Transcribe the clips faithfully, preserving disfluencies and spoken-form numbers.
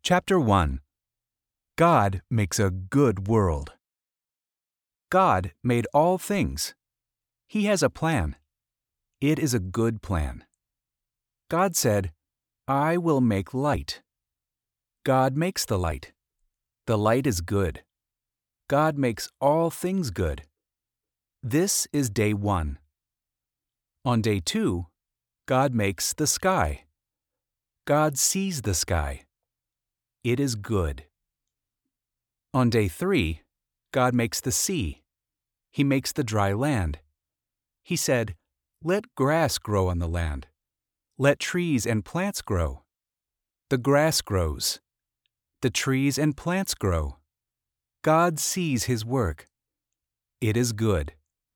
Chapter one. God makes a good world. God made all things. He has a plan. It is a good plan. God said, "I will make light." God makes the light. The light is good. God makes all things good. This is day one. On day two, God makes the sky. God sees the sky. It is good. On day three, God makes the sea. He makes the dry land. He said, "Let grass grow on the land. Let trees and plants grow." The grass grows. The trees and plants grow. God sees His work. It is good.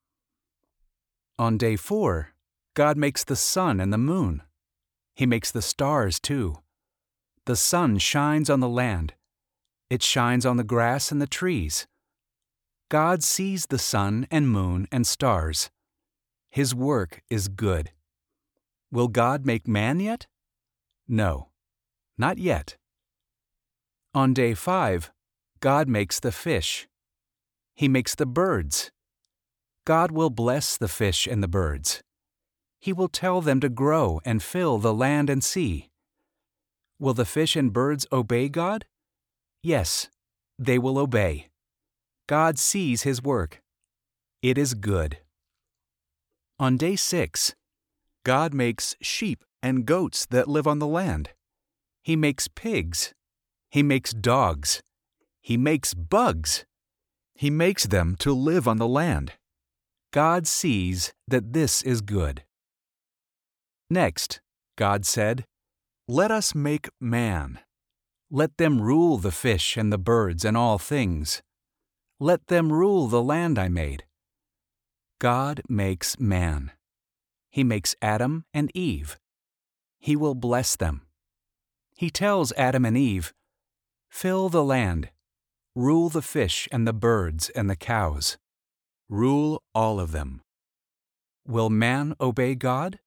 On day four, God makes the sun and the moon. He makes the stars too. The sun shines on the land. It shines on the grass and the trees. God sees the sun and moon and stars. His work is good. Will God make man yet? No, not yet. On day five, God makes the fish. He makes the birds. God will bless the fish and the birds. He will tell them to grow and fill the land and sea. Will the fish and birds obey God? Yes, they will obey. God sees His work. It is good. On day six, God makes sheep and goats that live on the land. He makes pigs. He makes dogs. He makes bugs. He makes them to live on the land. God sees that this is good. Next, God said, "Let us make man. Let them rule the fish and the birds and all things. Let them rule the land I made." God makes man. He makes Adam and Eve. He will bless them. He tells Adam and Eve, "Fill the land. Rule the fish and the birds and the cows. Rule all of them." Will man obey God?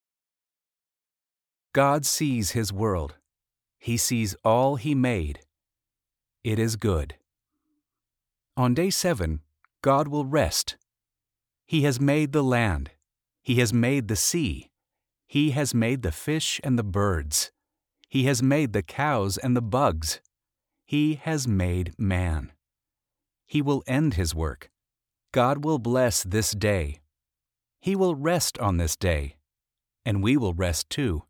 God sees His world. He sees all He made. It is good. On day seven, God will rest. He has made the land. He has made the sea. He has made the fish and the birds. He has made the cows and the bugs. He has made man. He will end His work. God will bless this day. He will rest on this day, and we will rest too.